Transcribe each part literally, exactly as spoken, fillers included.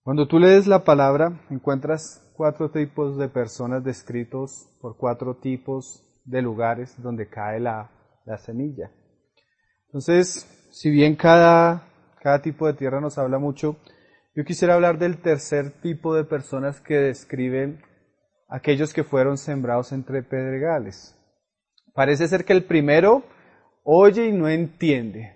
Cuando tú lees la palabra, encuentras cuatro tipos de personas descritos por cuatro tipos de lugares donde cae la, la semilla. Entonces, si bien cada, cada tipo de tierra nos habla mucho, yo quisiera hablar del tercer tipo de personas que describen aquellos que fueron sembrados entre pedregales. Parece ser que el primero oye y no entiende.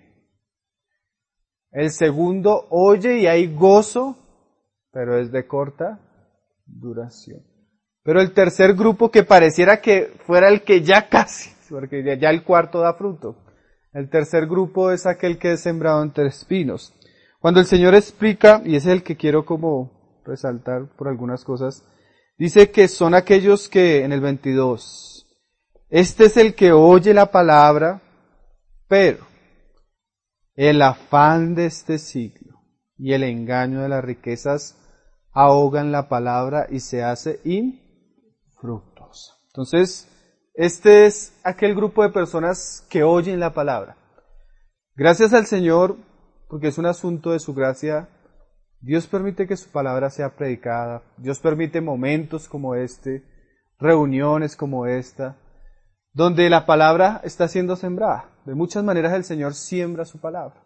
El segundo oye y hay gozo, pero es de corta duración. Pero el tercer grupo, que pareciera que fuera el que ya casi, porque ya, ya el cuarto da fruto. El tercer grupo es aquel que es sembrado entre espinos. Cuando el Señor explica, y ese es el que quiero como resaltar por algunas cosas, dice que son aquellos que, en el veintidós, este es el que oye la palabra, pero el afán de este siglo y el engaño de las riquezas ahogan la palabra y se hace infructuosa. Entonces, este es aquel grupo de personas que oyen la palabra. Gracias al Señor, porque es un asunto de su gracia, Dios permite que su palabra sea predicada. Dios permite momentos como este, reuniones como esta, donde la palabra está siendo sembrada. De muchas maneras el Señor siembra su palabra.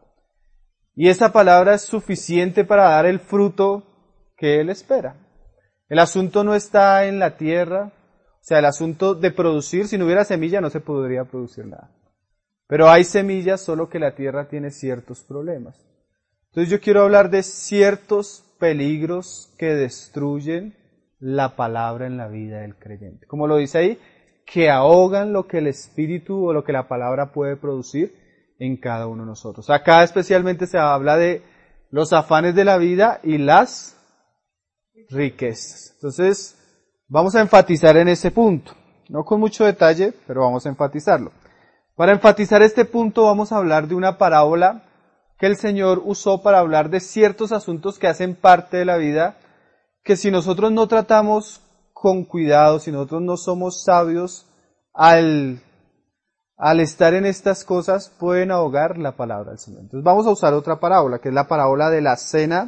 Y esa palabra es suficiente para dar el fruto que Él espera. El asunto no está en la tierra, o sea, el asunto de producir, si no hubiera semilla no se podría producir nada. Pero hay semillas, solo que la tierra tiene ciertos problemas. Entonces yo quiero hablar de ciertos peligros que destruyen la palabra en la vida del creyente. Como lo dice ahí, que ahogan lo que el Espíritu o lo que la palabra puede producir en cada uno de nosotros. Acá especialmente se habla de los afanes de la vida y las riquezas. Entonces, vamos a enfatizar en ese punto. No con mucho detalle, pero vamos a enfatizarlo. Para enfatizar este punto vamos a hablar de una parábola que el Señor usó para hablar de ciertos asuntos que hacen parte de la vida, que si nosotros no tratamos con cuidado, si nosotros no somos sabios al, al estar en estas cosas, pueden ahogar la palabra del Señor. Entonces vamos a usar otra parábola, que es la parábola de la cena,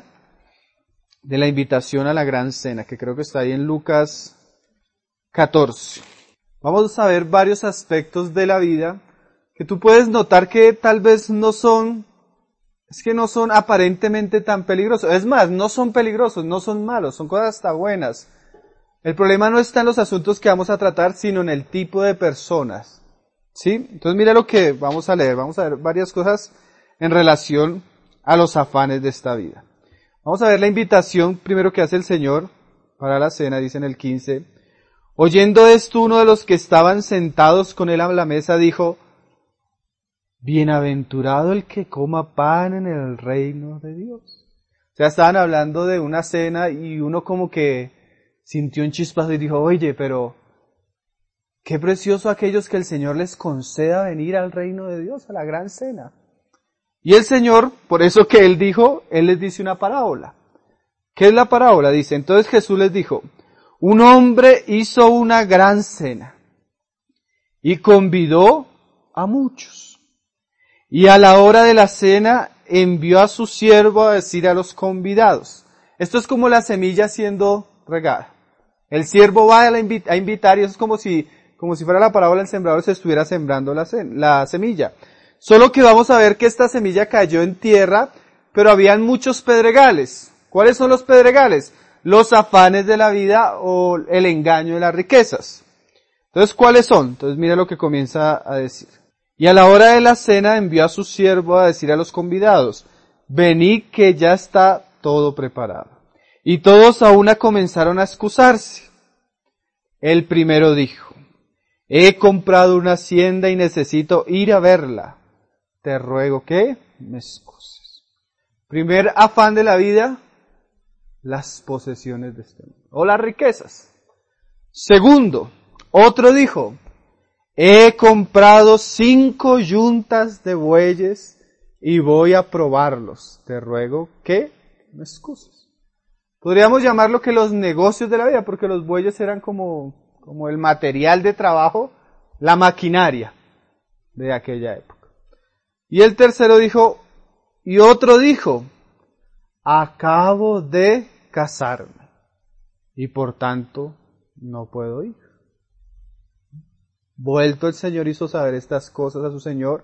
de la invitación a la gran cena, que creo que está ahí en Lucas catorce. Vamos a ver varios aspectos de la vida que tú puedes notar que tal vez no son, es que no son aparentemente tan peligrosos. Es más, no son peligrosos, no son malos, son cosas hasta buenas. El problema no está en los asuntos que vamos a tratar, sino en el tipo de personas. ¿Sí? Entonces mira lo que vamos a leer. Vamos a ver varias cosas en relación a los afanes de esta vida. Vamos a ver la invitación primero que hace el Señor para la cena, dice en el quince. Oyendo esto, uno de los que estaban sentados con él a la mesa dijo, bienaventurado el que coma pan en el reino de Dios. O sea, estaban hablando de una cena y uno como que sintió un chispazo y dijo, oye, pero qué precioso aquellos que el Señor les conceda venir al reino de Dios, a la gran cena. Y el Señor, por eso que Él dijo, Él les dice una parábola. ¿Qué es la parábola? Dice, entonces Jesús les dijo, un hombre hizo una gran cena y convidó a muchos. Y a la hora de la cena envió a su siervo a decir a los convidados. Esto es como la semilla siendo regada. El siervo va a, la invi- a invitar y eso es como si, como si fuera la parábola del sembrador se estuviera sembrando la, se- la semilla. Solo que vamos a ver que esta semilla cayó en tierra, pero habían muchos pedregales. ¿Cuáles son los pedregales? Los afanes de la vida o el engaño de las riquezas. Entonces, ¿cuáles son? Entonces, mira lo que comienza a decir. Y a la hora de la cena envió a su siervo a decir a los convidados, venid que ya está todo preparado. Y todos a una comenzaron a excusarse. El primero dijo, he comprado una hacienda y necesito ir a verla. Te ruego que me excuses. Primer afán de la vida, las posesiones de este mundo, o las riquezas. Segundo, otro dijo, he comprado cinco yuntas de bueyes y voy a probarlos. Te ruego que me excuses. Podríamos llamarlo que los negocios de la vida, porque los bueyes eran como, como el material de trabajo, la maquinaria de aquella época. Y el tercero dijo, y otro dijo, acabo de casarme y por tanto no puedo ir. Vuelto el Señor hizo saber estas cosas a su señor.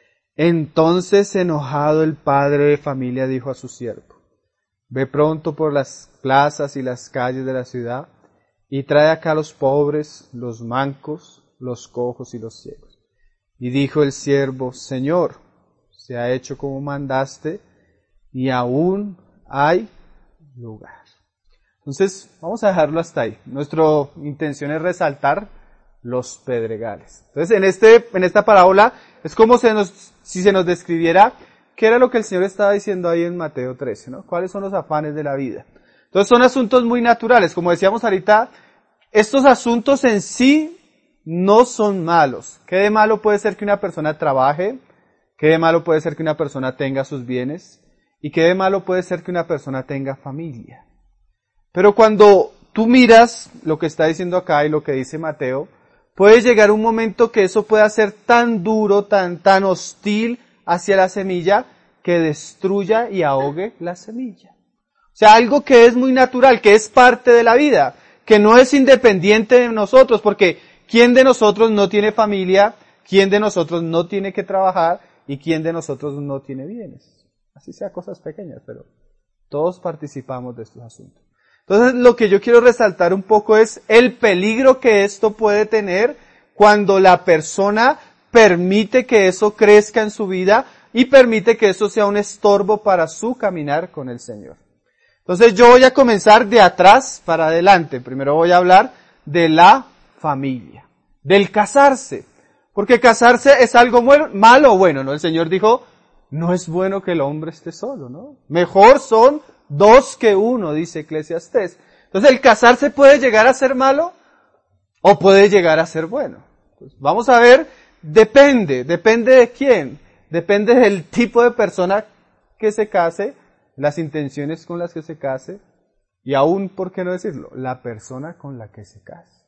Entonces, enojado el padre de familia dijo a su siervo: ve pronto por las plazas y las calles de la ciudad y trae acá a los pobres, los mancos, los cojos y los ciegos. Y dijo el siervo: Señor, se ha hecho como mandaste y aún hay lugar. Entonces, vamos a dejarlo hasta ahí. Nuestra intención es resaltar los pedregales. Entonces, en este, en esta parábola, es como se nos, si se nos describiera qué era lo que el Señor estaba diciendo ahí en Mateo trece, ¿no? ¿Cuáles son los afanes de la vida? Entonces, son asuntos muy naturales. Como decíamos ahorita, estos asuntos en sí no son malos. ¿Qué de malo puede ser que una persona trabaje? ¿Qué de malo puede ser que una persona tenga sus bienes? ¿Y qué de malo puede ser que una persona tenga familia? Pero cuando tú miras lo que está diciendo acá y lo que dice Mateo, puede llegar un momento que eso pueda ser tan duro, tan, tan hostil hacia la semilla, que destruya y ahogue la semilla. O sea, algo que es muy natural, que es parte de la vida, que no es independiente de nosotros, porque ¿quién de nosotros no tiene familia? ¿Quién de nosotros no tiene que trabajar? ¿Y quién de nosotros no tiene bienes? Así sea cosas pequeñas, pero todos participamos de estos asuntos. Entonces, lo que yo quiero resaltar un poco es el peligro que esto puede tener cuando la persona permite que eso crezca en su vida y permite que eso sea un estorbo para su caminar con el Señor. Entonces, yo voy a comenzar de atrás para adelante. Primero voy a hablar de la familia, del casarse. Porque casarse es algo malo o bueno, ¿no? El Señor dijo, no es bueno que el hombre esté solo, ¿no? Mejor son dos que uno, dice Eclesiastés. Entonces, ¿el casarse puede llegar a ser malo o puede llegar a ser bueno? Pues vamos a ver, depende, depende de quién, depende del tipo de persona que se case, las intenciones con las que se case y aún, ¿por qué no decirlo?, la persona con la que se case.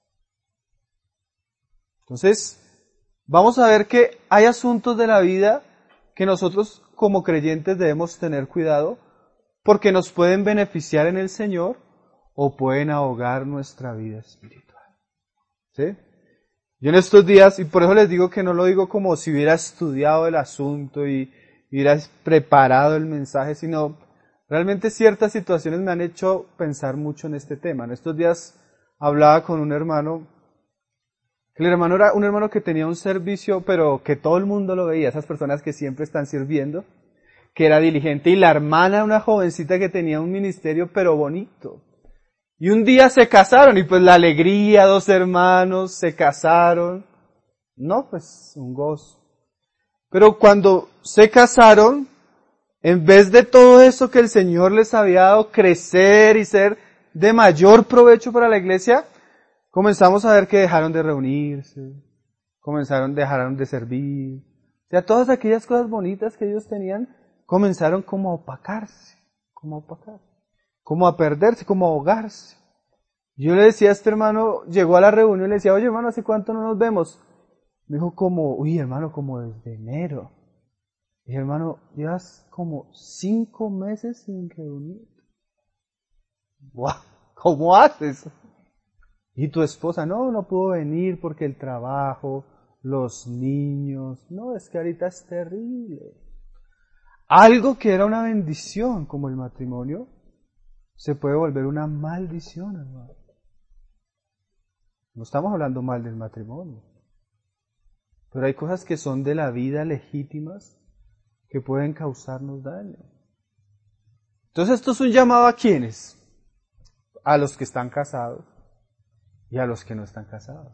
Entonces, vamos a ver que hay asuntos de la vida que nosotros como creyentes debemos tener cuidado porque nos pueden beneficiar en el Señor o pueden ahogar nuestra vida espiritual. ¿Sí? Yo en estos días, y por eso les digo que no lo digo como si hubiera estudiado el asunto y hubiera preparado el mensaje, sino realmente ciertas situaciones me han hecho pensar mucho en este tema. En estos días hablaba con un hermano, el hermano era un hermano que tenía un servicio, pero que todo el mundo lo veía, esas personas que siempre están sirviendo, que era diligente, y la hermana, una jovencita que tenía un ministerio, pero bonito. Y un día se casaron, y pues la alegría, dos hermanos se casaron. No, pues un gozo. Pero cuando se casaron, en vez de todo eso que el Señor les había dado crecer y ser de mayor provecho para la iglesia, comenzamos a ver que dejaron de reunirse, comenzaron, dejaron de servir. O sea, todas aquellas cosas bonitas que ellos tenían comenzaron como a opacarse, como a opacarse, como a perderse, como a ahogarse. Yo le decía a este hermano, llegó a la reunión y le decía, oye hermano, ¿hace cuánto no nos vemos? Me dijo como, uy hermano, como desde enero. Y hermano, llevas como cinco meses sin reunirte. ¡Wow! ¿Cómo haces? Y tu esposa, no, no pudo venir porque el trabajo, los niños, no, es que ahorita es terrible. Algo que era una bendición como el matrimonio, se puede volver una maldición, hermano. No estamos hablando mal del matrimonio, pero hay cosas que son de la vida legítimas que pueden causarnos daño. Entonces esto es un llamado a ¿quiénes? A los que están casados y a los que no están casados.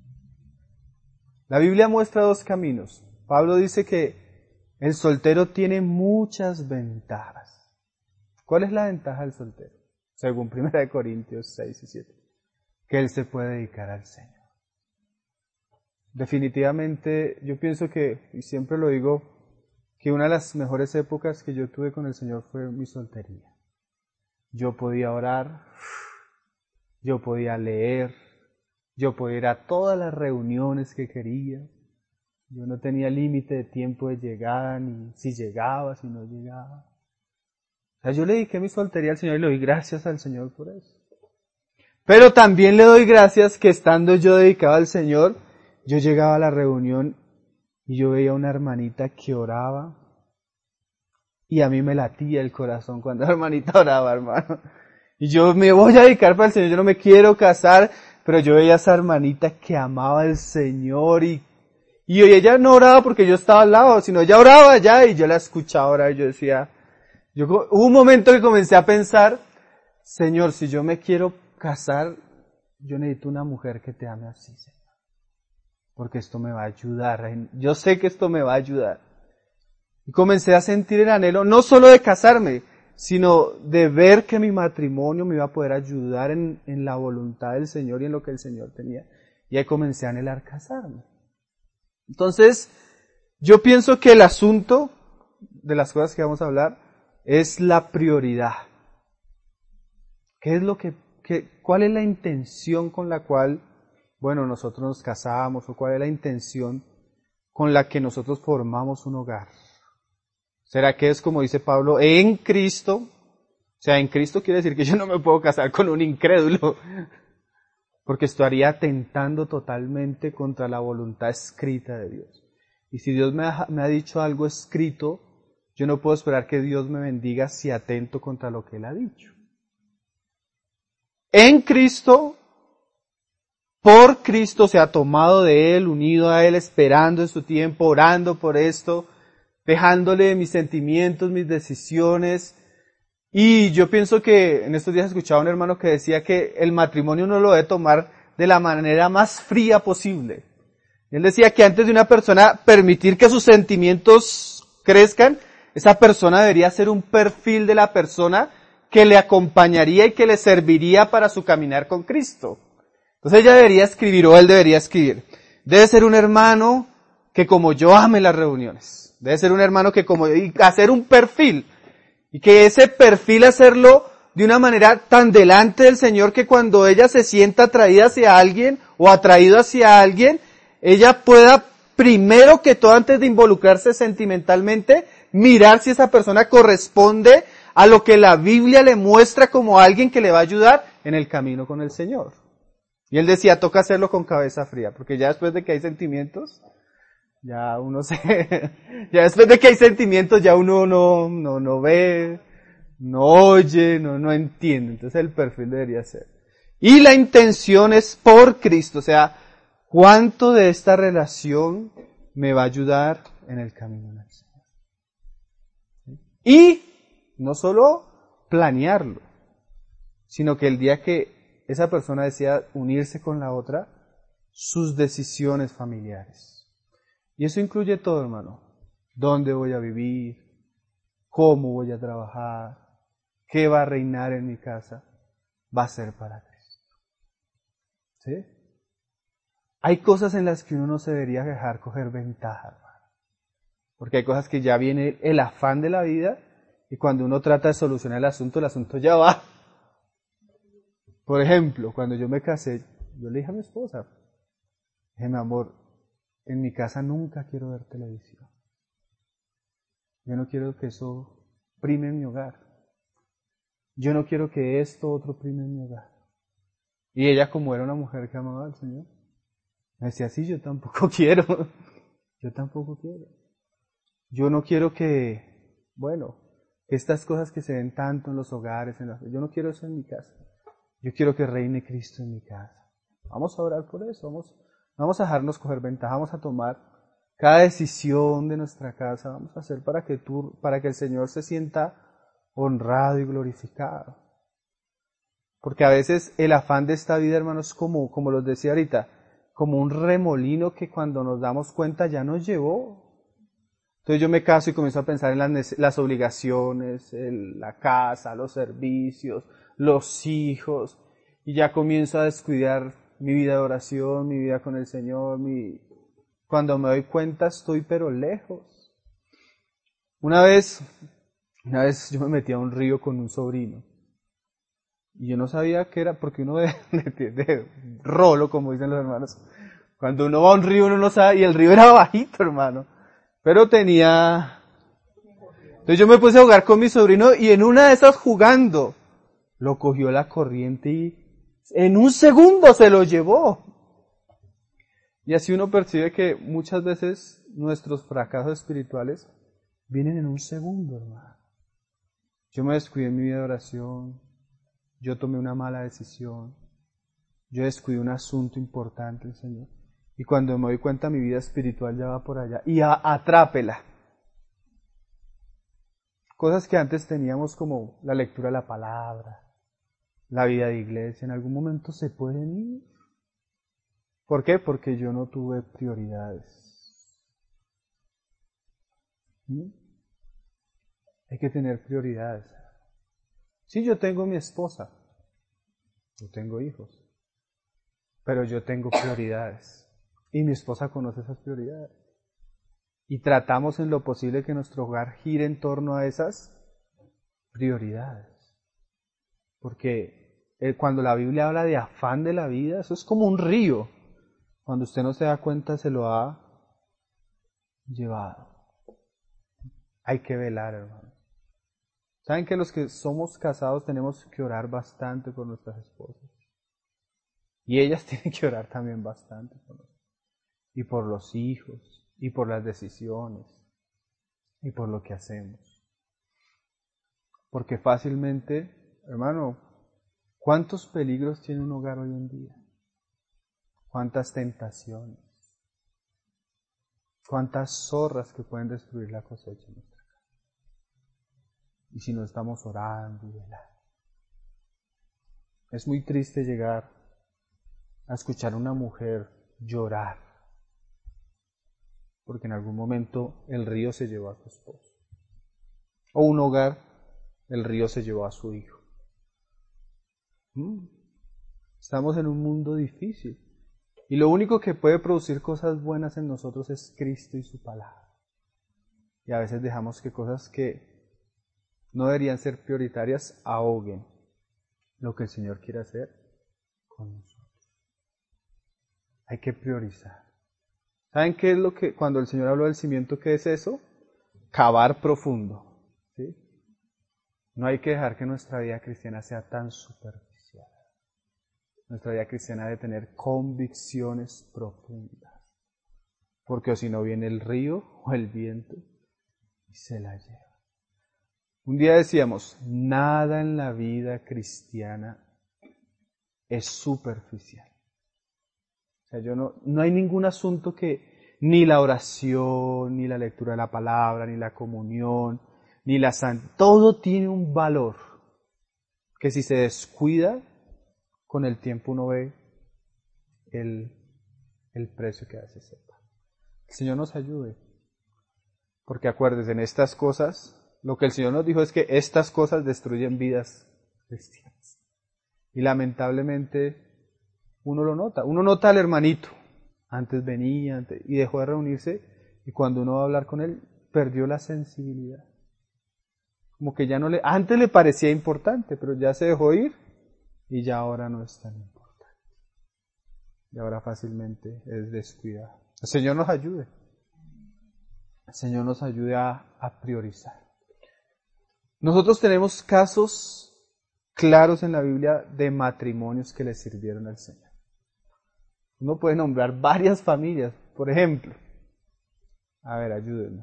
La Biblia muestra dos caminos. Pablo dice que el soltero tiene muchas ventajas. ¿Cuál es la ventaja del soltero? Según primera de Corintios seis y siete. Que él se puede dedicar al Señor. Definitivamente, yo pienso que, y siempre lo digo, que una de las mejores épocas que yo tuve con el Señor fue mi soltería. Yo podía orar, yo podía leer, yo podía ir a todas las reuniones que quería. Yo no tenía límite de tiempo de llegada, ni si llegaba, si no llegaba. sea, yo le dediqué mi soltería al Señor y le doy gracias al Señor por eso. Pero también le doy gracias que estando yo dedicado al Señor, yo llegaba a la reunión y yo veía una hermanita que oraba y a mí me latía el corazón cuando la hermanita oraba, hermano. Y yo me voy a dedicar para el Señor, yo no me quiero casar, pero yo veía a esa hermanita que amaba al Señor y, y ella no oraba porque yo estaba al lado, sino ella oraba allá y yo la escuchaba orar y yo decía, yo, hubo un momento que comencé a pensar, Señor, si yo me quiero casar, yo necesito una mujer que te ame así, Señor. Porque esto me va a ayudar, yo sé que esto me va a ayudar. Y comencé a sentir el anhelo, no solo de casarme, sino de ver que mi matrimonio me iba a poder ayudar en, en la voluntad del Señor y en lo que el Señor tenía. Y ahí comencé a anhelar casarme. Entonces, yo pienso que el asunto de las cosas que vamos a hablar es la prioridad. ¿Qué es lo que, qué, cuál es la intención con la cual, bueno, nosotros nos casamos, o cuál es la intención con la que nosotros formamos un hogar? ¿Será que es como dice Pablo, en Cristo? O sea, en Cristo quiere decir que yo no me puedo casar con un incrédulo, porque estaría atentando totalmente contra la voluntad escrita de Dios. Y si Dios me ha, me ha dicho algo escrito, yo no puedo esperar que Dios me bendiga si atento contra lo que Él ha dicho. En Cristo, por Cristo, se ha tomado de Él, unido a Él, esperando en su tiempo, orando por esto, dejándole mis sentimientos, mis decisiones. Y yo pienso que en estos días escuchaba a un hermano que decía que el matrimonio uno lo debe tomar de la manera más fría posible. Él decía que antes de una persona permitir que sus sentimientos crezcan, esa persona debería ser un perfil de la persona que le acompañaría y que le serviría para su caminar con Cristo. Entonces ella debería escribir, o él debería escribir, debe ser un hermano que como yo ame las reuniones. Debe ser un hermano que como, y hacer un perfil, y que ese perfil hacerlo de una manera tan delante del Señor que cuando ella se sienta atraída hacia alguien, o atraído hacia alguien, ella pueda, primero que todo, antes de involucrarse sentimentalmente, mirar si esa persona corresponde a lo que la Biblia le muestra como alguien que le va a ayudar en el camino con el Señor. Y él decía, toca hacerlo con cabeza fría, porque ya después de que hay sentimientos, ya uno se, ya después de que hay sentimientos, ya uno no, no, no ve, no oye, no, no entiende. Entonces el perfil debería ser. Y la intención es por Cristo, o sea, ¿cuánto de esta relación me va a ayudar en el camino del Señor? Y no solo planearlo, sino que el día que esa persona decida unirse con la otra, sus decisiones familiares. Y eso incluye todo, hermano. ¿Dónde voy a vivir? ¿Cómo voy a trabajar? ¿Qué va a reinar en mi casa? Va a ser para Cristo. ¿Sí? Hay cosas en las que uno no se debería dejar coger ventaja, hermano. Porque hay cosas que ya viene el afán de la vida y cuando uno trata de solucionar el asunto, el asunto ya va. Por ejemplo, cuando yo me casé, yo le dije a mi esposa, dije, mi amor, en mi casa nunca quiero ver televisión. Yo no quiero que eso prime en mi hogar. Yo no quiero que esto otro prime en mi hogar. Y ella, como era una mujer que amaba al Señor, me decía, sí, yo tampoco quiero. Yo tampoco quiero. Yo no quiero que, bueno, estas cosas que se ven tanto en los hogares, en las, yo no quiero eso en mi casa. Yo quiero que reine Cristo en mi casa. Vamos a orar por eso, vamos Vamos a dejarnos coger ventaja, vamos a tomar cada decisión de nuestra casa, vamos a hacer para que tú, para que el Señor se sienta honrado y glorificado. Porque a veces el afán de esta vida, hermanos, como, como los decía ahorita, como un remolino que cuando nos damos cuenta ya nos llevó. Entonces yo me caso y comienzo a pensar en las, las obligaciones, en la casa, los servicios, los hijos, y ya comienzo a descuidar mi vida de oración, mi vida con el Señor, mi... cuando me doy cuenta estoy pero lejos. Una vez, una vez yo me metí a un río con un sobrino y yo no sabía qué era, porque uno de, de, de rolo, como dicen los hermanos, cuando uno va a un río uno no sabe, y el río era bajito, hermano, pero tenía, Entonces yo me puse a jugar con mi sobrino y en una de esas jugando, lo cogió la corriente y en un segundo se lo llevó. Y así uno percibe que muchas veces nuestros fracasos espirituales vienen en un segundo, hermano. Yo me descuidé en mi vida de oración, yo tomé una mala decisión, yo descuidé un asunto importante, Señor. Y cuando me doy cuenta mi vida espiritual ya va por allá. Y a, atrápela. Cosas que antes teníamos como la lectura de la palabra, la vida de iglesia, en algún momento se pueden ir. ¿Por qué? Porque yo no tuve prioridades. ¿Mm? Hay que tener prioridades. Sí, yo tengo mi esposa, yo tengo hijos, pero yo tengo prioridades. Y mi esposa conoce esas prioridades. Y tratamos en lo posible que nuestro hogar gire en torno a esas prioridades. Porque cuando la Biblia habla de afán de la vida, eso es como un río. Cuando usted no se da cuenta, se lo ha llevado. Hay que velar, hermano. ¿Saben que los que somos casados tenemos que orar bastante por nuestras esposas? Y ellas tienen que orar también bastante por nosotros. Y por los hijos, y por las decisiones, y por lo que hacemos. Porque fácilmente, hermano, ¿cuántos peligros tiene un hogar hoy en día? ¿Cuántas tentaciones? ¿Cuántas zorras que pueden destruir la cosecha en nuestra casa? Y si no estamos orando y velando. Es muy triste llegar a escuchar a una mujer llorar, porque en algún momento el río se llevó a su esposo. O un hogar, el río se llevó a su hijo. ¿Mm? Estamos en un mundo difícil. Y lo único que puede producir cosas buenas en nosotros es Cristo y su palabra. Y a veces dejamos que cosas que no deberían ser prioritarias ahoguen lo que el Señor quiere hacer con nosotros. Hay que priorizar. ¿Saben qué es lo que, cuando el Señor habló del cimiento, qué es eso? Cavar profundo. ¿Sí? No hay que dejar que nuestra vida cristiana sea tan superficial. Nuestra vida cristiana debe tener convicciones profundas. Porque o si no viene el río o el viento y se la lleva. Un día decíamos, nada en la vida cristiana es superficial. O sea, yo no, no hay ningún asunto que ni la oración, ni la lectura de la palabra, ni la comunión, ni la santa, todo tiene un valor que si se descuida, con el tiempo uno ve el, el precio que hace sepa. El Señor nos ayude. Porque acuérdense, en estas cosas, lo que el Señor nos dijo es que estas cosas destruyen vidas cristianas. Y lamentablemente uno lo nota. Uno nota al hermanito. Antes venía antes, y dejó de reunirse. Y cuando uno va a hablar con él, perdió la sensibilidad. Como que ya no le... Antes le parecía importante, pero ya se dejó ir. Y ya ahora no es tan importante. Y ahora fácilmente es descuidado. El Señor nos ayude. El Señor nos ayude a, a priorizar. Nosotros tenemos casos claros en la Biblia de matrimonios que le sirvieron al Señor. Uno puede nombrar varias familias. Por ejemplo, a ver, ayúdenme.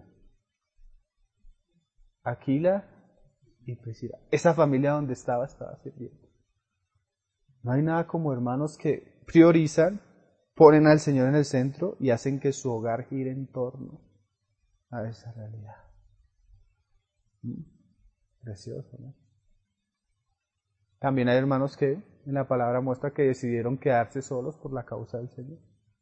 Aquila y Priscila. Esa familia donde estaba, estaba sirviendo. No hay nada como hermanos que priorizan, ponen al Señor en el centro y hacen que su hogar gire en torno a esa realidad. ¿Mm? Precioso, ¿no? También hay hermanos que en la palabra muestra que decidieron quedarse solos por la causa del Señor.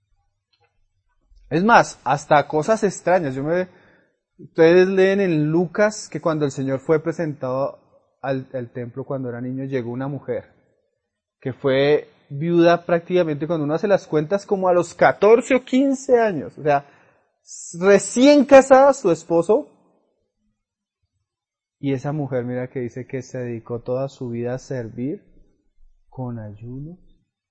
Es más, hasta cosas extrañas. Yo me, ustedes leen en Lucas que cuando el Señor fue presentado al, al templo cuando era niño, llegó una mujer que fue viuda prácticamente, cuando uno hace las cuentas, como a los catorce o quince años. O sea, recién casada su esposo. Y esa mujer, mira que dice que se dedicó toda su vida a servir con ayuno.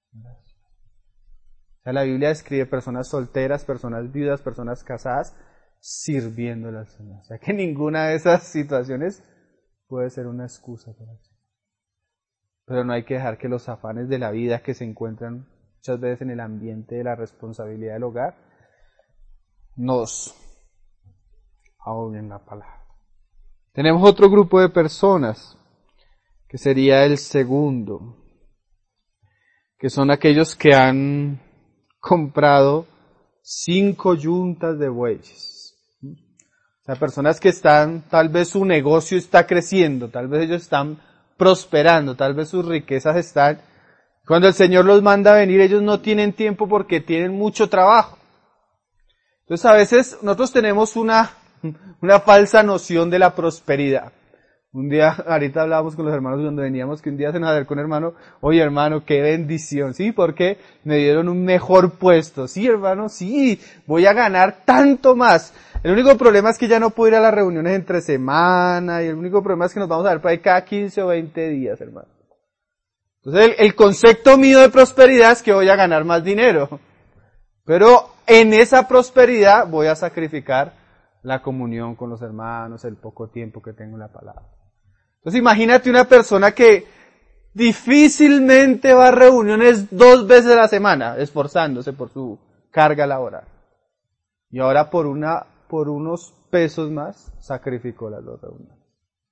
O sea, la Biblia describe personas solteras, personas viudas, personas casadas, sirviéndole al Señor. O sea que ninguna de esas situaciones puede ser una excusa para el Señor. Pero no hay que dejar que los afanes de la vida que se encuentran muchas veces en el ambiente de la responsabilidad del hogar nos ahoguen la palabra. Tenemos otro grupo de personas, que sería el segundo, que son aquellos que han comprado cinco yuntas de bueyes. O sea, personas que están, tal vez su negocio está creciendo, tal vez ellos están prosperando, tal vez sus riquezas están. Cuando el Señor los manda a venir, ellos no tienen tiempo porque tienen mucho trabajo. Entonces a veces nosotros tenemos una, una falsa noción de la prosperidad. Un día, ahorita hablábamos con los hermanos cuando veníamos, que un día se nos acercó un hermano, oye hermano, qué bendición, sí, porque me dieron un mejor puesto, sí hermano, sí, voy a ganar tanto más. El único problema es que ya no puedo ir a las reuniones entre semana, y el único problema es que nos vamos a ver por ahí cada quince o veinte días, hermano. Entonces el, el concepto mío de prosperidad es que voy a ganar más dinero, pero en esa prosperidad voy a sacrificar la comunión con los hermanos, el poco tiempo que tengo en la palabra. Entonces imagínate una persona que difícilmente va a reuniones dos veces a la semana, esforzándose por su carga laboral. Y ahora por una, por unos pesos más, sacrificó las dos reuniones.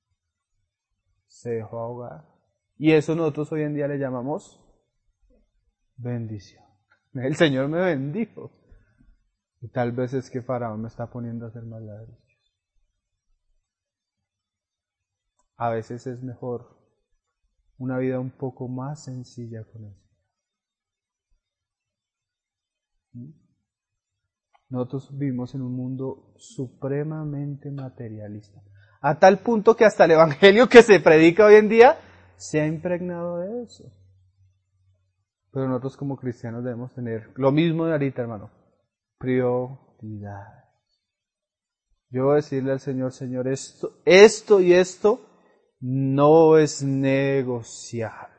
Se dejó ahogar. Y eso nosotros hoy en día le llamamos bendición. El Señor me bendijo. Y tal vez es que Faraón me está poniendo a hacer maldades. A veces es mejor una vida un poco más sencilla con eso. Nosotros vivimos en un mundo supremamente materialista. A tal punto que hasta el evangelio que se predica hoy en día se ha impregnado de eso. Pero nosotros como cristianos debemos tener lo mismo de ahorita, hermano. Prioridades. Yo voy a decirle al Señor, Señor, esto, esto y esto no es negociable.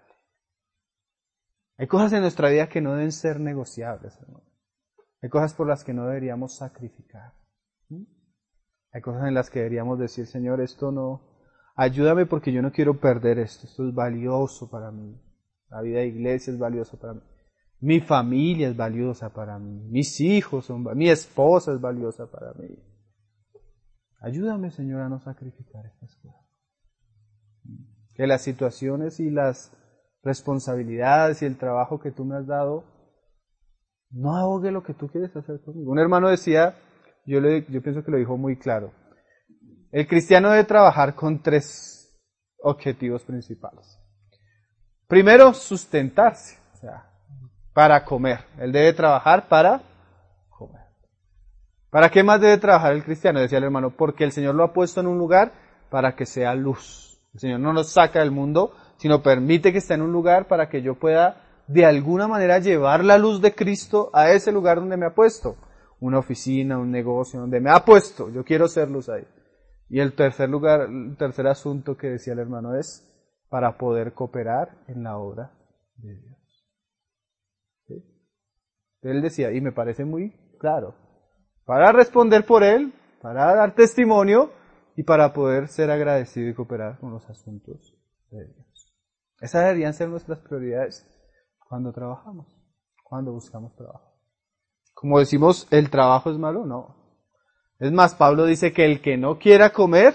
Hay cosas en nuestra vida que no deben ser negociables, hermano. Hay cosas por las que no deberíamos sacrificar. ¿Sí? Hay cosas en las que deberíamos decir, Señor, esto no, ayúdame porque yo no quiero perder esto. Esto es valioso para mí. La vida de iglesia es valiosa para mí. Mi familia es valiosa para mí. Mis hijos son, mi esposa es valiosa para mí. Ayúdame, Señor, a no sacrificar estas cosas. Que las situaciones y las responsabilidades y el trabajo que tú me has dado no ahogue lo que tú quieres hacer conmigo. Un hermano decía, yo, le, yo pienso que lo dijo muy claro, el cristiano debe trabajar con tres objetivos principales. Primero, sustentarse, o sea, para comer. Él debe trabajar para comer. ¿Para qué más debe trabajar el cristiano? Decía el hermano, porque el Señor lo ha puesto en un lugar para que sea luz. El Señor no nos saca del mundo, sino permite que esté en un lugar para que yo pueda de alguna manera llevar la luz de Cristo a ese lugar donde me ha puesto. Una oficina, un negocio, donde me ha puesto. Yo quiero ser luz ahí. Y el tercer lugar, el tercer asunto que decía el hermano es para poder cooperar en la obra de Dios. ¿Sí? Él decía, y me parece muy claro, para responder por Él, para dar testimonio y para poder ser agradecido y cooperar con los asuntos de Dios. Esas deberían ser nuestras prioridades cuando trabajamos, cuando buscamos trabajo. Como decimos, ¿el trabajo es malo? No. Es más, Pablo dice que el que no quiera comer,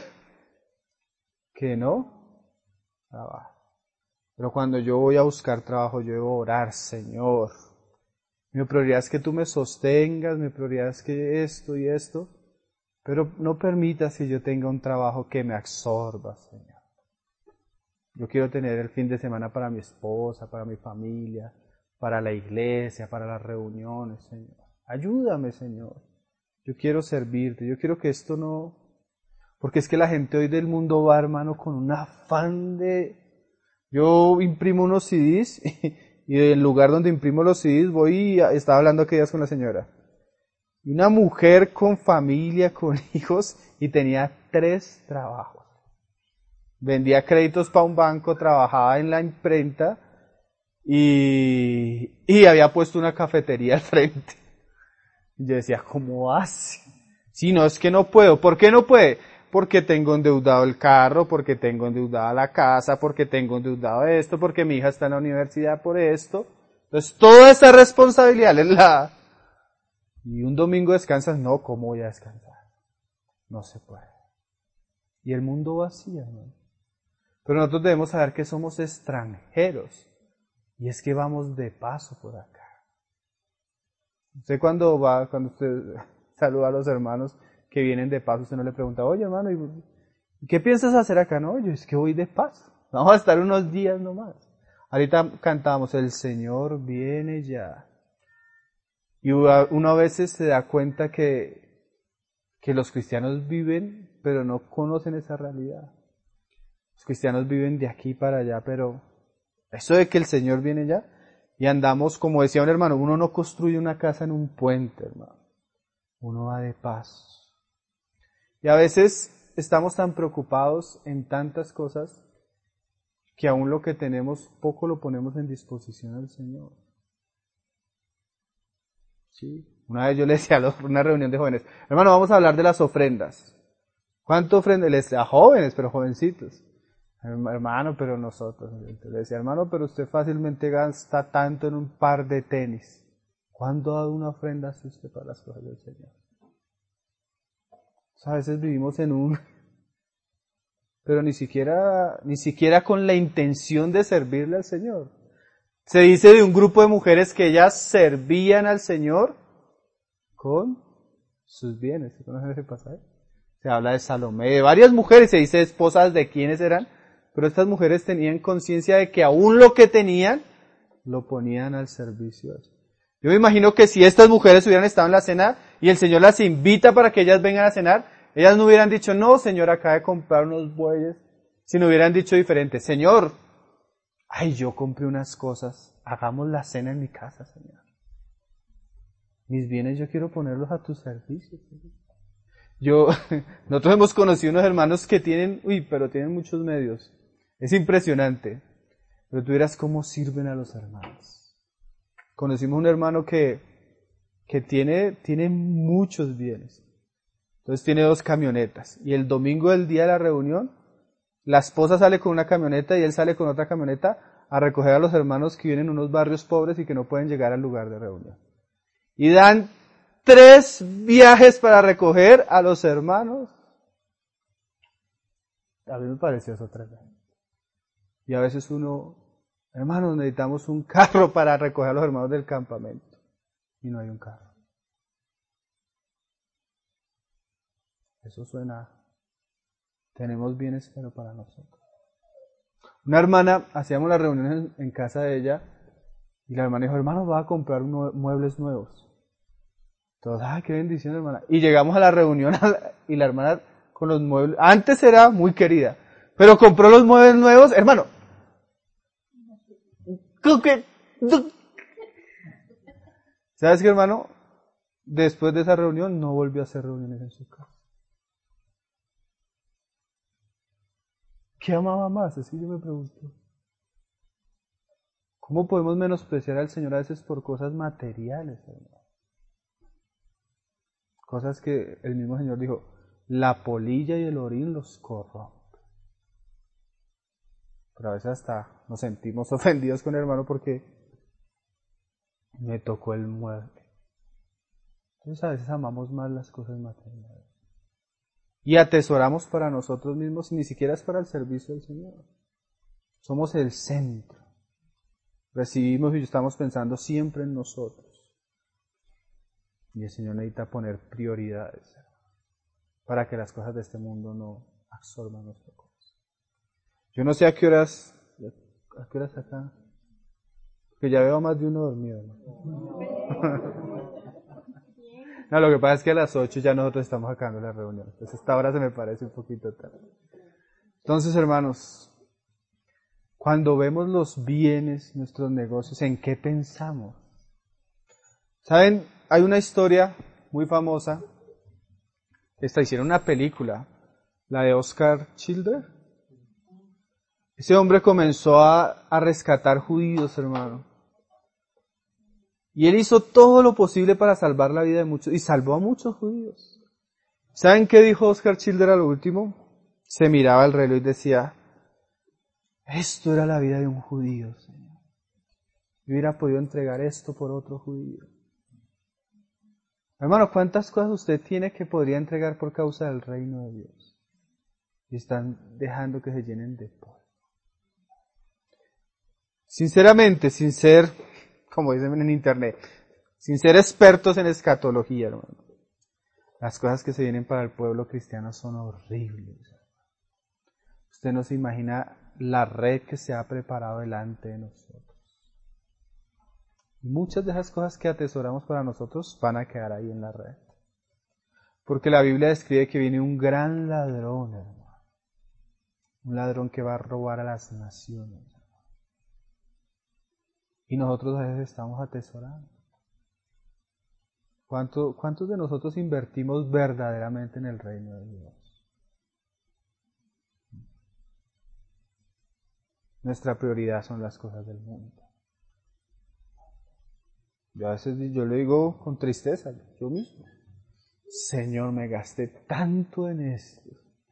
que no trabaje. Pero cuando yo voy a buscar trabajo, yo debo orar, Señor. Mi prioridad es que tú me sostengas, mi prioridad es que esto y esto, pero no permitas que yo tenga un trabajo que me absorba, Señor. Yo quiero tener el fin de semana para mi esposa, para mi familia, para la iglesia, para las reuniones, Señor. Ayúdame, Señor. Yo quiero servirte, yo quiero que esto no... Porque es que la gente hoy del mundo va, hermano, con un afán de... Yo imprimo unos C Ds y del lugar donde imprimo los C Ds voy y estaba hablando aquellos días con la señora. Y una mujer con familia, con hijos y tenía tres trabajos. Vendía créditos para un banco, trabajaba en la imprenta y, y había puesto una cafetería al frente. Y yo decía, ¿cómo hace? O Si no, es que no puedo. ¿Por qué no puede? Porque tengo endeudado el carro, porque tengo endeudada la casa, porque tengo endeudado esto, porque mi hija está en la universidad por esto. Entonces, toda esa responsabilidad es la... Y un domingo descansas, no, ¿cómo voy a descansar? No se puede. Y el mundo vacío, ¿no? Pero nosotros debemos saber que somos extranjeros. Y es que vamos de paso por acá. Usted cuando va, cuando usted saluda a los hermanos que vienen de paso, usted no le pregunta, oye hermano, ¿y qué piensas hacer acá? No, yo es que voy de paso. Vamos a estar unos días nomás. Ahorita cantamos, el Señor viene ya. Y uno a veces se da cuenta que, que los cristianos viven, pero no conocen esa realidad. Los cristianos viven de aquí para allá, pero eso de que el Señor viene ya, y andamos, como decía un hermano, uno no construye una casa en un puente, hermano. Uno va de paso. Y a veces estamos tan preocupados en tantas cosas que aún lo que tenemos poco lo ponemos en disposición al Señor. Sí. Una vez yo le decía a una reunión de jóvenes, hermano, vamos a hablar de las ofrendas. ¿Cuánto ofrendas? Les decía, a jóvenes, pero jovencitos. Hermano, pero nosotros. Le decía, hermano, pero usted fácilmente gasta tanto en un par de tenis. ¿Cuándo ha dado una ofrenda hace usted para las cosas del Señor? O sea, a veces vivimos en un... Pero ni siquiera, ni siquiera con la intención de servirle al Señor. Se dice de un grupo de mujeres que ellas servían al Señor con sus bienes. ¿Se conoce ese pasaje? Se habla de Salomé, de varias mujeres, se dice esposas de quiénes eran, pero estas mujeres tenían conciencia de que aún lo que tenían, lo ponían al servicio. Yo me imagino que si estas mujeres hubieran estado en la cena y el Señor las invita para que ellas vengan a cenar, ellas no hubieran dicho, no, Señor, acaba de comprar unos bueyes, sino hubieran dicho diferente, Señor, ay, yo compré unas cosas, hagamos la cena en mi casa, Señor. Mis bienes yo quiero ponerlos a tu servicio, Señor. Yo, nosotros hemos conocido unos hermanos que tienen, uy, pero tienen muchos medios. Es impresionante. Pero tú verás cómo sirven a los hermanos. Conocimos un hermano que, que tiene, tiene muchos bienes. Entonces tiene dos camionetas. Y el domingo del día de la reunión, la esposa sale con una camioneta y él sale con otra camioneta a recoger a los hermanos que vienen en unos barrios pobres y que no pueden llegar al lugar de reunión. Y dan tres viajes para recoger a los hermanos. A mí me pareció eso tremendo. Y a veces uno, hermanos, necesitamos un carro para recoger a los hermanos del campamento. Y no hay un carro. Eso suena, tenemos bienes pero para nosotros. Una hermana, hacíamos las reuniones en, en casa de ella, y la hermana dijo, hermano, va a comprar unos muebles nuevos. Todos, ah, qué bendición, hermana. Y llegamos a la reunión y la hermana con los muebles, antes era muy querida, pero compró los muebles nuevos, hermano. ¿Sabes qué, hermano? Después de esa reunión no volvió a hacer reuniones en su casa. ¿Qué amaba más? Así yo me pregunto. ¿Cómo podemos menospreciar al Señor a veces por cosas materiales, hermano? Cosas que el mismo Señor dijo, la polilla y el orín los corrompen. Pero a veces hasta nos sentimos ofendidos con el hermano porque me tocó el mueble. Entonces a veces amamos más las cosas materiales. Y atesoramos para nosotros mismos y ni siquiera es para el servicio del Señor. Somos el centro. Recibimos y estamos pensando siempre en nosotros. Y el Señor necesita poner prioridades para que las cosas de este mundo no absorban nuestro corazón. Yo no sé a qué horas, a qué horas acá, porque ya veo más de uno dormido, ¿no? No, lo que pasa es que a las ocho ya nosotros estamos acabando la reunión. Entonces esta hora se me parece un poquito tarde. Entonces, hermanos, cuando vemos los bienes, nuestros negocios, ¿en qué pensamos? ¿Saben? Hay una historia muy famosa. Esta hicieron una película, la de Oscar Wilde. Ese hombre comenzó a, a rescatar judíos, hermano. Y él hizo todo lo posible para salvar la vida de muchos, y salvó a muchos judíos. ¿Saben qué dijo Oscar Childer a lo último? Se miraba el reloj y decía, esto era la vida de un judío, Señor. Yo hubiera podido entregar esto por otro judío. Hermano, ¿cuántas cosas usted tiene que podría entregar por causa del reino de Dios? Y están dejando que se llenen de polvo. Sinceramente, sin ser, como dicen en internet, sin ser expertos en escatología, hermano, las cosas que se vienen para el pueblo cristiano son horribles. Usted no se imagina la red que se ha preparado delante de nosotros. Muchas de esas cosas que atesoramos para nosotros van a quedar ahí en la red. Porque la Biblia describe que viene un gran ladrón, hermano. Un ladrón que va a robar a las naciones. Y nosotros a veces estamos atesorando. ¿Cuánto, ¿Cuántos de nosotros invertimos verdaderamente en el reino de Dios? Nuestra prioridad son las cosas del mundo. Yo a veces yo le digo con tristeza, yo mismo, Señor, me gasté tanto en esto.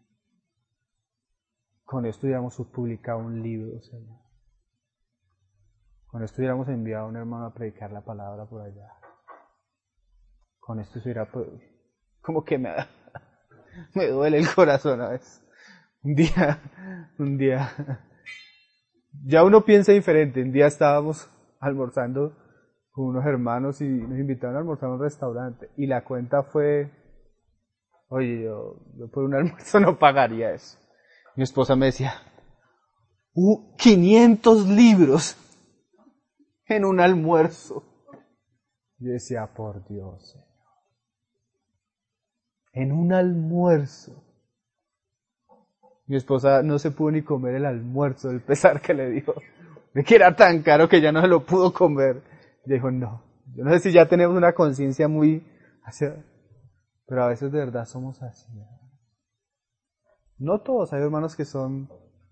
Con esto hubiéramos publicado un libro, Señor. Con esto hubiéramos enviado a un hermano a predicar la palabra por allá. Con esto se hubiera, como que me, me duele el corazón a veces. Un día, un día, ya uno piensa diferente. Un día estábamos almorzando con unos hermanos y nos invitaron a almorzar a un restaurante. Y la cuenta fue, oye, yo, yo por un almuerzo no pagaría eso. Mi esposa me decía, uh, quinientos libros en un almuerzo. Yo decía, por Dios, Señor. En un almuerzo. Mi esposa no se pudo ni comer el almuerzo del pesar que le dio. De que era tan caro que ya no se lo pudo comer. Y dijo, no. Yo no sé si ya tenemos una conciencia muy hacia... Pero a veces de verdad somos así. No todos, hay hermanos que son...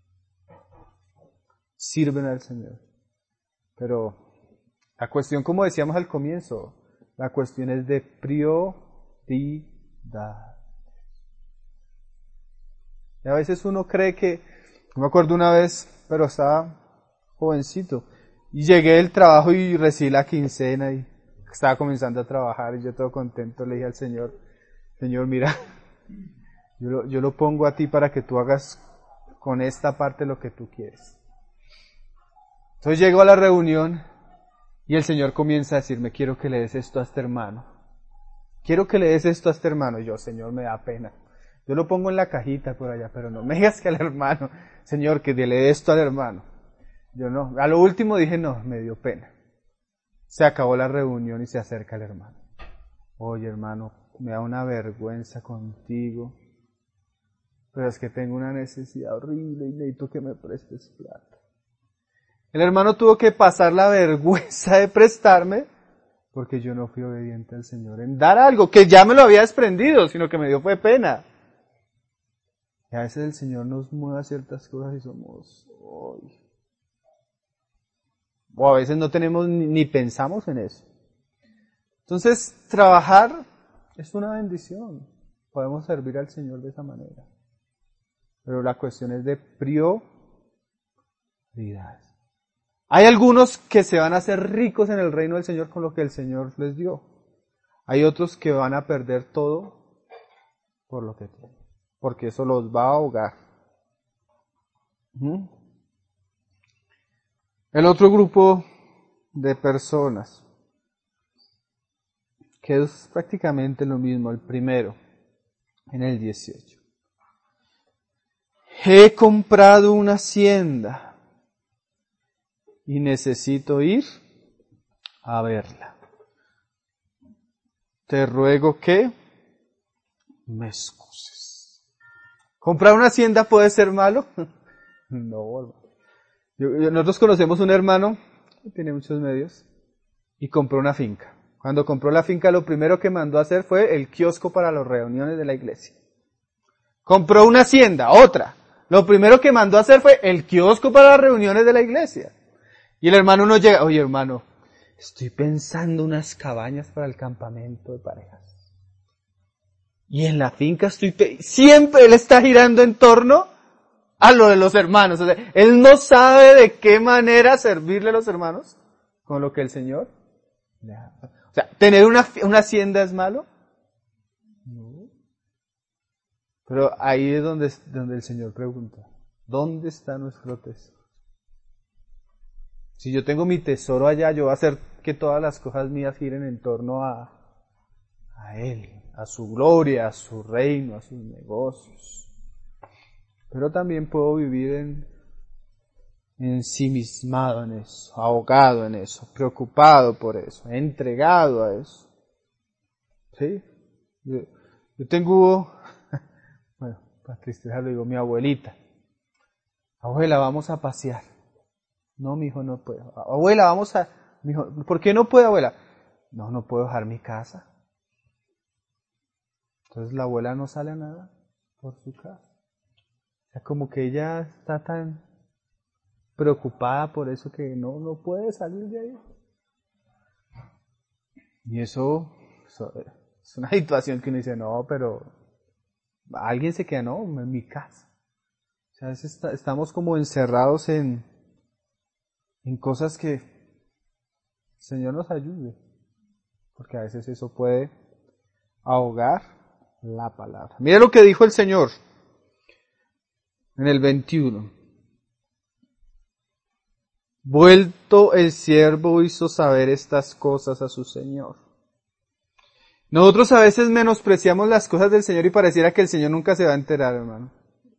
sirven al Señor. Pero la cuestión, como decíamos al comienzo, la cuestión es de prioridad. Y a veces uno cree que, me acuerdo una vez, pero estaba jovencito, y llegué del trabajo y recibí la quincena y estaba comenzando a trabajar y yo todo contento le dije al Señor, Señor, mira, yo lo, yo lo pongo a ti para que tú hagas con esta parte lo que tú quieres. Entonces llego a la reunión y el Señor comienza a decirme, quiero que le des esto a este hermano. Quiero que le des esto a este hermano. Y yo, Señor, me da pena. Yo lo pongo en la cajita por allá, pero no me digas que al hermano, Señor, que le dé esto al hermano. Yo no. A lo último dije, no, me dio pena. Se acabó la reunión y se acerca el hermano. Oye, hermano, me da una vergüenza contigo, pero es que tengo una necesidad horrible y necesito que me prestes plata. El hermano tuvo que pasar la vergüenza de prestarme, porque yo no fui obediente al Señor en dar algo que ya me lo había desprendido, sino que me dio fue pena. Y a veces el Señor nos mueve a ciertas cosas y somos... Oh, o a veces no tenemos ni, ni pensamos en eso. Entonces, trabajar es una bendición. Podemos servir al Señor de esa manera. Pero la cuestión es de prioridad. Hay algunos que se van a hacer ricos en el reino del Señor con lo que el Señor les dio. Hay otros que van a perder todo por lo que tienen, porque eso los va a ahogar. ¿Mm? El otro grupo de personas, que es prácticamente lo mismo, el primero, en el dieciocho. He comprado una hacienda y necesito ir a verla. Te ruego que me excuses. ¿Comprar una hacienda puede ser malo? No. Yo, yo, nosotros conocemos un hermano que tiene muchos medios y compró una finca. Cuando compró la finca, lo primero que mandó a hacer fue el kiosco para las reuniones de la iglesia. Compró una hacienda, otra. Lo primero que mandó a hacer fue el kiosco para las reuniones de la iglesia. Y el hermano no llega, oye hermano, estoy pensando unas cabañas para el campamento de parejas. Y en la finca estoy, pe- siempre él está girando en torno a lo de los hermanos. O sea, él no sabe de qué manera servirle a los hermanos con lo que el Señor le da. O sea, ¿tener una, una hacienda es malo? No. Pero ahí es donde, donde el Señor pregunta, ¿dónde está nuestro tesoro? Si yo tengo mi tesoro allá, yo voy a hacer que todas las cosas mías giren en torno a, a Él, a su gloria, a su reino, a sus negocios. Pero también puedo vivir en, ensimismado en eso, ahogado en eso, preocupado por eso, entregado a eso. ¿Sí? Yo, yo tengo, bueno, para tristeza lo digo, mi abuelita. Abuela, vamos a pasear. No, mi hijo, no puedo. Abuela, vamos a... Mijo, ¿por qué no puede, abuela? No, no puedo dejar mi casa. Entonces la abuela no sale a nada por su casa. O sea, como que ella está tan preocupada por eso que no, no puede salir de ahí. Y eso, eso es una situación que uno dice, no, pero alguien se queda, no, en mi casa. O sea, a veces está, estamos como encerrados en, en cosas que el Señor nos ayude. Porque a veces eso puede ahogar la palabra. Mira lo que dijo el Señor en el veintiuno. Vuelto el siervo hizo saber estas cosas a su Señor. Nosotros a veces menospreciamos las cosas del Señor y pareciera que el Señor nunca se va a enterar, hermano.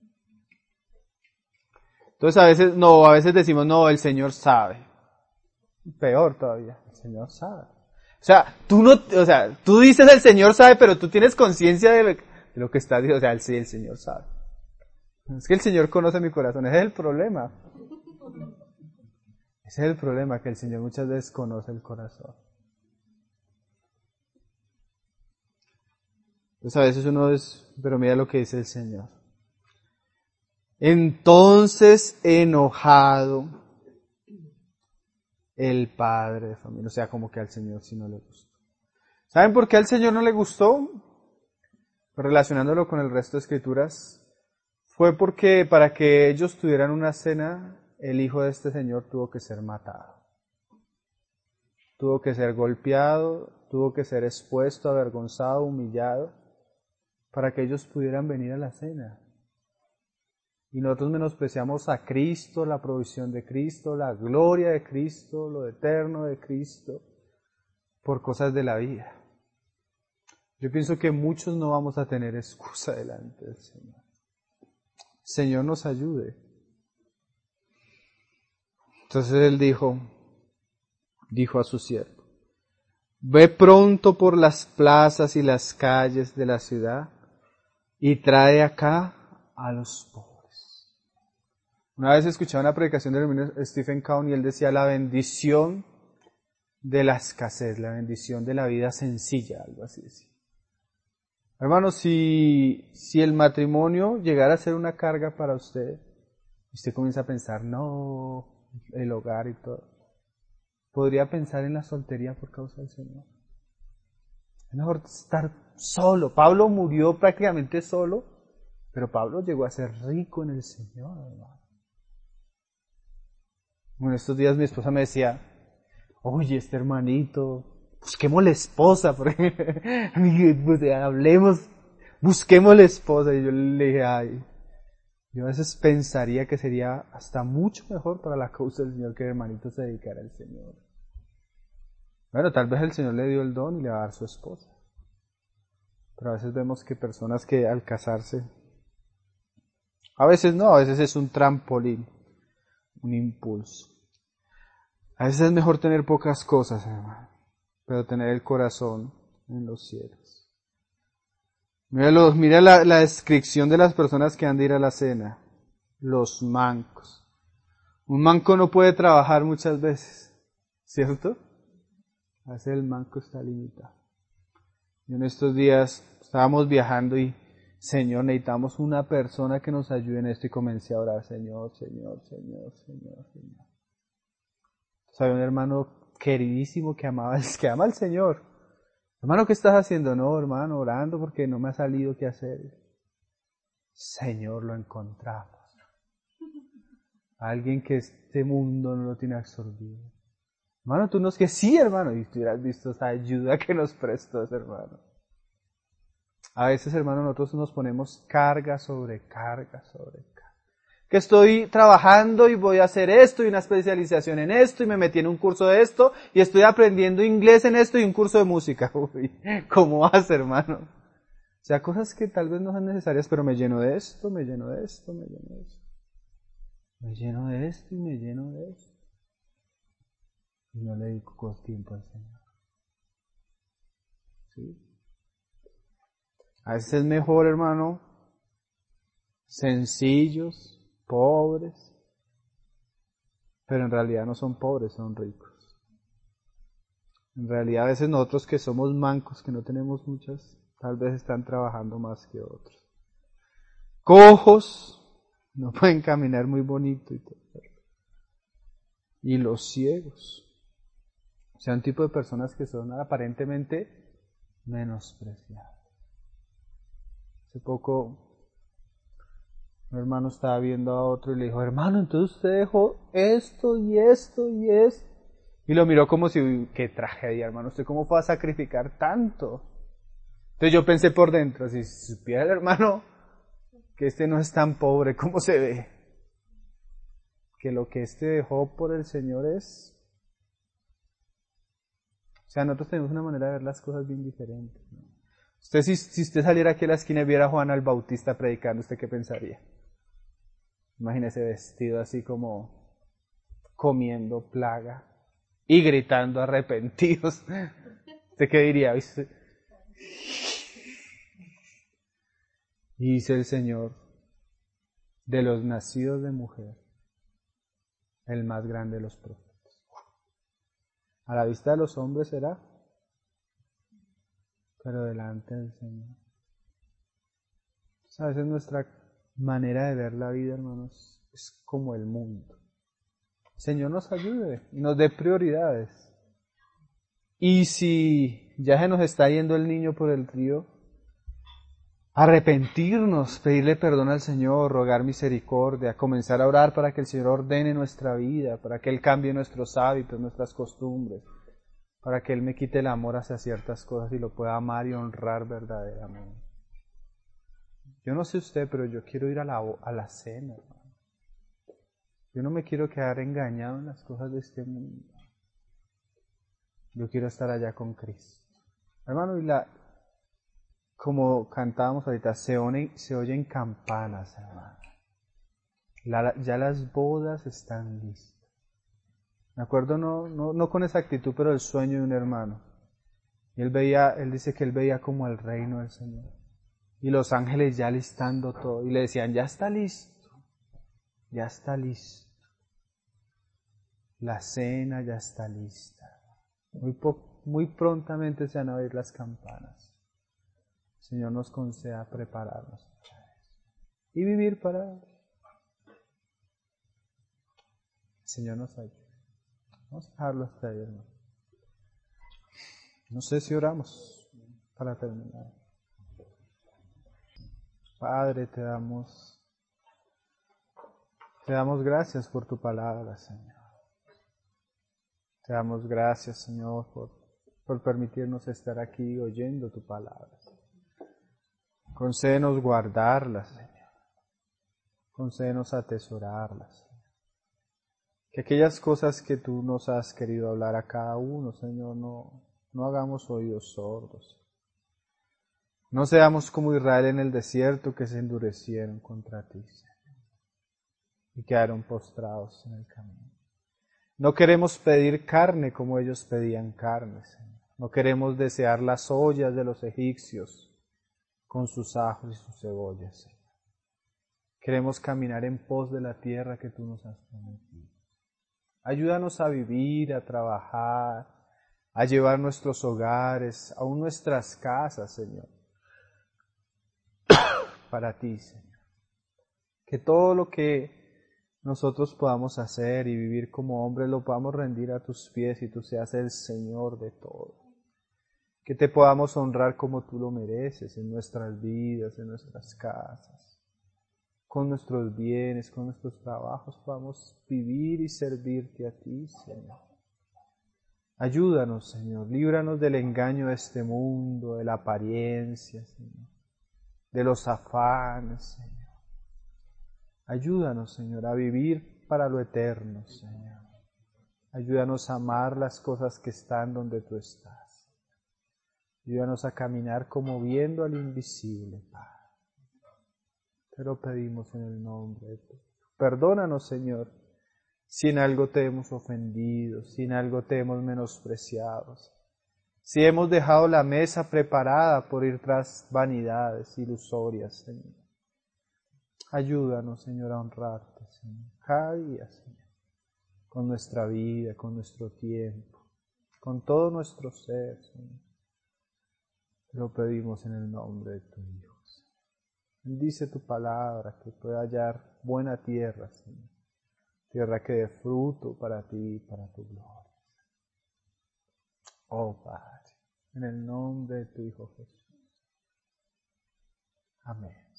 Entonces a veces, no, a veces decimos, no, el Señor sabe. Peor todavía, el Señor sabe. O sea, tú no, o sea, tú dices el Señor sabe, pero tú tienes conciencia de, de lo que está diciendo. O sea, sí, el Señor sabe. Es que el Señor conoce mi corazón, ese es el problema. Ese es el problema, que el Señor muchas veces conoce el corazón. Entonces a veces uno es, pero mira lo que dice el Señor. Entonces enojado el padre de familia, o sea, como que al Señor sí no le gustó. ¿Saben por qué al Señor no le gustó? Relacionándolo con el resto de escrituras, fue porque para que ellos tuvieran una cena, el hijo de este señor tuvo que ser matado. Tuvo que ser golpeado, tuvo que ser expuesto, avergonzado, humillado, para que ellos pudieran venir a la cena. Y nosotros menospreciamos a Cristo, la provisión de Cristo, la gloria de Cristo, lo eterno de Cristo, por cosas de la vida. Yo pienso que muchos no vamos a tener excusa delante del Señor. Señor nos ayude. Entonces él dijo, dijo a su siervo, ve pronto por las plazas y las calles de la ciudad y trae acá a los pobres. Una vez escuchaba una predicación del hermano Stephen Cowan y él decía la bendición de la escasez, la bendición de la vida sencilla, algo así decía. Hermanos, si, si el matrimonio llegara a ser una carga para usted, usted comienza a pensar, no, el hogar y todo, podría pensar en la soltería por causa del Señor. Es mejor estar solo. Pablo murió prácticamente solo, pero Pablo llegó a ser rico en el Señor, hermano. Bueno, estos días mi esposa me decía, oye, este hermanito, busquemos la esposa, porque pues, hablemos, busquemos la esposa. Y yo le dije, ay, yo a veces pensaría que sería hasta mucho mejor para la causa del Señor que el hermanito se dedicara al Señor. Bueno, tal vez el Señor le dio el don y le va a dar su esposa. Pero a veces vemos que personas que al casarse, a veces no, a veces es un trampolín, un impulso. A veces es mejor tener pocas cosas, hermano, pero tener el corazón en los cielos. Mira, los, mira la, la descripción de las personas que han de ir a la cena. Los mancos. Un manco no puede trabajar muchas veces, ¿cierto? A veces el manco está limitado. Y en estos días estábamos viajando y, Señor, necesitamos una persona que nos ayude en esto y comencé a orar, Señor, Señor, Señor, Señor, Señor. Había un hermano queridísimo que amaba, que ama al Señor, Hermano, ¿qué estás haciendo? No, hermano, orando porque no me ha salido qué hacer. Señor, lo encontramos. Alguien que este mundo no lo tiene absorbido. Hermano, tú nos que sí, hermano, y tú hubieras visto esa ayuda que nos prestó ese hermano. A veces, hermano, nosotros nos ponemos carga sobre carga sobre carga. Que estoy trabajando y voy a hacer esto y una especialización en esto y me metí en un curso de esto y estoy aprendiendo inglés en esto y un curso de música. Uy, ¿cómo vas, hermano? O sea, cosas que tal vez no son necesarias, pero me lleno de esto, me lleno de esto, me lleno de esto. Me lleno de esto y me lleno de esto. Y no le dedico tiempo al Señor. ¿Sí? A veces es mejor, hermano, sencillos, pobres, pero en realidad no son pobres, son ricos. En realidad a veces nosotros que somos mancos, que no tenemos muchas, tal vez están trabajando más que otros. Cojos, no pueden caminar muy bonito y todo. Y los ciegos, o sea, un tipo de personas que son aparentemente menospreciadas. Hace poco un hermano estaba viendo a otro y le dijo, hermano, entonces usted dejó esto y esto y esto. Y lo miró como si, qué tragedia, hermano, ¿usted cómo fue a sacrificar tanto? Entonces yo pensé por dentro, si supiera el hermano que este no es tan pobre, ¿cómo se ve? Que lo que este dejó por el Señor es... O sea, nosotros tenemos una manera de ver las cosas bien diferentes, ¿no? Usted, si, si usted saliera aquí a la esquina y viera a Juan el Bautista predicando, ¿usted qué pensaría? Imagínese vestido así como comiendo plaga y gritando arrepentidos. ¿Usted qué diría? ¿Viste? Y dice el Señor, de los nacidos de mujer, el más grande de los profetas. A la vista de los hombres será, pero delante del Señor. A veces nuestra manera de ver la vida, hermanos, es como el mundo. El Señor nos ayude y nos dé prioridades. Y si ya se nos está yendo el niño por el río, arrepentirnos, pedirle perdón al Señor, rogar misericordia, comenzar a orar para que el Señor ordene nuestra vida, para que Él cambie nuestros hábitos, nuestras costumbres, para que Él me quite el amor hacia ciertas cosas y lo pueda amar y honrar verdaderamente. Yo no sé usted, pero yo quiero ir a la, a la cena, hermano. Yo no me quiero quedar engañado en las cosas de este mundo. Yo quiero estar allá con Cristo. Hermano, y la, como cantábamos ahorita, se, oyen, se oyen campanas, hermano. La, ya las bodas están listas. Me acuerdo, no, no, no con exactitud, pero el sueño de un hermano. Y él veía, él dice que él veía como el reino del Señor. Y los ángeles ya listando todo. Y le decían, ya está listo. Ya está listo. La cena ya está lista. Muy, po- muy prontamente se van a oír las campanas. El Señor nos conceda prepararnos para eso. Y vivir para Él. El Señor nos ayude. Vamos a dejarlo hasta ahí, hermano. No sé si oramos para terminar. Padre, te damos, te damos gracias por tu palabra, Señor. Te damos gracias, Señor, por, por permitirnos estar aquí oyendo tu palabra. Concédenos guardarlas, Señor. Concédenos atesorarlas. Que aquellas cosas que tú nos has querido hablar a cada uno, Señor, no, no hagamos oídos sordos. No seamos como Israel en el desierto que se endurecieron contra ti, Señor, y quedaron postrados en el camino. No queremos pedir carne como ellos pedían carne, Señor. No queremos desear las ollas de los egipcios con sus ajos y sus cebollas, Señor. Queremos caminar en pos de la tierra que tú nos has prometido. Ayúdanos a vivir, a trabajar, a llevar nuestros hogares, aún nuestras casas, Señor, para ti, Señor. Que todo lo que nosotros podamos hacer y vivir como hombres lo podamos rendir a tus pies y tú seas el Señor de todo. que te podamos honrar como tú lo mereces en nuestras vidas, en nuestras casas, con nuestros bienes, con nuestros trabajos, podamos vivir y servirte a ti, Señor. Ayúdanos, Señor, líbranos del engaño de este mundo, de la apariencia, Señor, de los afanes, Señor. Ayúdanos, Señor, a vivir para lo eterno, Señor. Ayúdanos a amar las cosas que están donde tú estás. Ayúdanos a caminar como viendo al invisible, Padre. Te lo pedimos en el nombre de Dios. Perdónanos, Señor, si en algo te hemos ofendido, si en algo te hemos menospreciado, si hemos dejado la mesa preparada por ir tras vanidades ilusorias, Señor. Ayúdanos, Señor, a honrarte, Señor, cada día, Señor, con nuestra vida, con nuestro tiempo, con todo nuestro ser, Señor. Te lo pedimos en el nombre de tu Hijo. Bendice tu palabra, que pueda hallar buena tierra, Señor. Tierra que dé fruto para ti y para tu gloria. Oh Padre, en el nombre de tu Hijo Jesús. Amén.